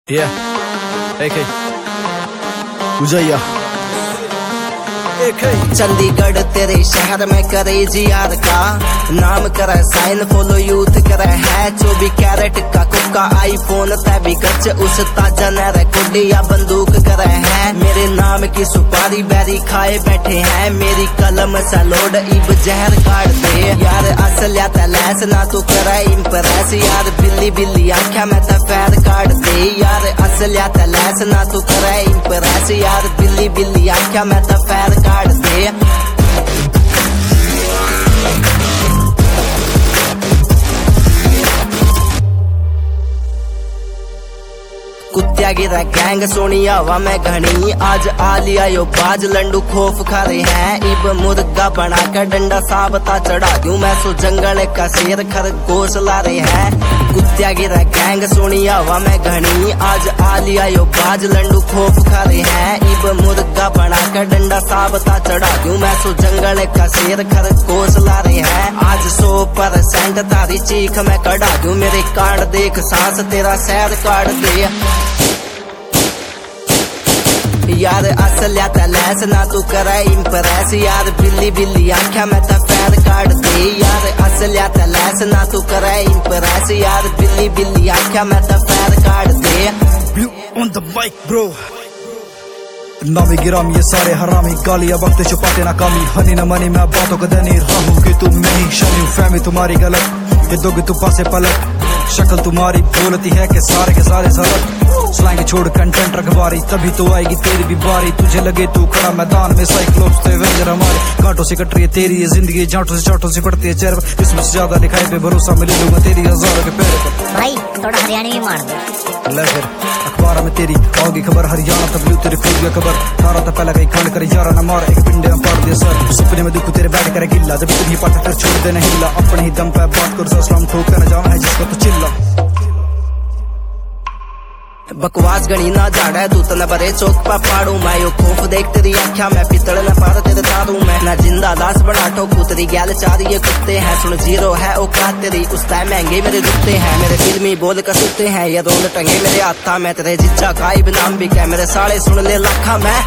Yeah, AK Ujaya Chandigarh तेरे शहर में करे जियार का नाम करे साइन फॉलो यूथ करे है 24 कैरेट का कुक्का आईफोन तभी गच उस ताजा नहर कुडिया बंदूक करे है मेरे नाम की सुपारी बैरी खाए बैठे हैं मेरी कलम से लोड इब जहर काट दे यार असलिया तलैस ना तू करे इम्प्रेस यार बिल्ली बिल्ली आख्या मैं तो फैर काट दे यार असलिया तलैस ना तू करे इम्प्रेस यार बिल्ली बिल्ली आख्या मैं तो फैर काट दे कुत्तिया गिरा गैंग सोनी हवा में घनी आज आ लिया यो बाज लंडू खोफ खा रहे हैं इब मुर्गा बना कर डंडा साबता चढ़ा दूं मैं सो जंगल का शेर खरगोश ला रहे हैं कुत्तिया गिरा गैंग सोनी हवा में घनी आज आ लिया यो बाज लंडू खोफ खा रहे हैं इब मुर्गा बना कर डंडा साबता चढ़ा दूं मैं सो जंगल का शेर खरगोश ला रहे हैं आज 100% तारी चीख मैं कढ़ा दूं मेरे कांड देख सांस तेरा सैर काट दे यार असलिया तलैस ना तू करे इम्प्रेस यार बिल्ली बिल्ली आख्या मैं तो फैर काट दे यार असलिया तलैस ना तू करे इम्प्रेस यार बिल्ली बिल्ली आख्या मैं तो फैर काट दे Blue on the mic bro नामी गिरामी ये सारे हरामी गालियां वक्त छुपाते ना कामी हनी न मनी मैं बातों का धनी रहूं कि तुम नहीं शनी फहमी तुम्हारी गलत ये दोगे तू पासे पलट शक्ल तुम्हारी बोलती है कि सारे के सारे सलट स्लैंग छोड़ कंटेंट रखवारी तभी तो आएगी तेरी भी बारी तुझे लगे तू खड़ा मैदान में साइक्लोप्स तो एवेंजर हमारे कांटों से कट रही है तेरी ये जिंदगी जांटों से चाटों से पड़ती है चेहरे पर इसमें से ज्यादा लिखाई पे भरोसा मिले लूंगा तेरी हजारों के पैर पर भाई थोड़ा हरियाणी में मार दो ले फिर अखबार में तेरी आओगी खबर हरियाणा तब लू तेरी खुल गया खबर थारा तो पहले कहीं खंड करे यारा न मार एक पिंडे में पाड़ दिया सर सपने में दुख तेरे बैठ करे गिल्ला जब तुम ही पाते फिर छोड़ देना हिला अपने ही दम पे बात करो सलाम ठोक कर जाना है जिसको तो चिल्ला बकवास गणी ना झाड़ा तू तो न बरे चौक पा पाड़ू मैं यो खोफ देख तेरी आख्या मैं पितड़ न पार तेरे दारू मैं ना जिंदा लाश बना ठोकू तेरी गैल चार ये कुत्ते हैं सुन जीरो है औकात तेरी उस टाइम महंगे मेरे जुत्ते हैं मेरे फिल्मी बोल कसुते हैं ये रोल टंगे मेरे हाथा में तेरे जिच्चा का नाम भी क्या मेरे साले सुन ले लाखा मैं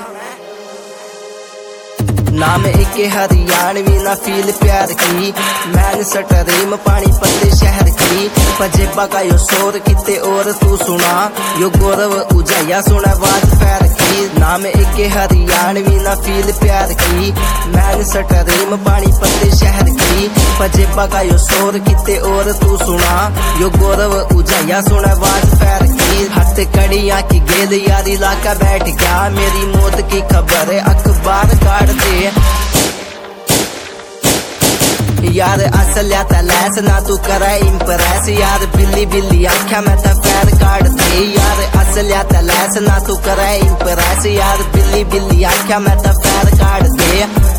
नाम एक हरियाणवी ना फील प्यार की मैन सटरीम पानी पत्ते शहर की पजेबा का यो शोर किते और तू सुना यो गौरव उजैया सुना बात पैर की नाम एक हरियाणवी ना फील प्यार की मैन सटरीम पानी पत्ते शहर की पजेबा का यो शोर किते और तू सुना यो गौरव उजैया सुना बात पैर की हथ कड़िया की गेल यारी लाका बैठ गया मेरी मौत की खबर अखबार काट दे यार असलिया तलैस ना तू करे इम्प्रेस यार बिल्ली बिल्ली आख्या मैं तो फैर काट दे यार असलिया तलैस ना तू करे इम्प्रेस यार बिल्ली बिल्ली आख्या मैं तो फैर काट दे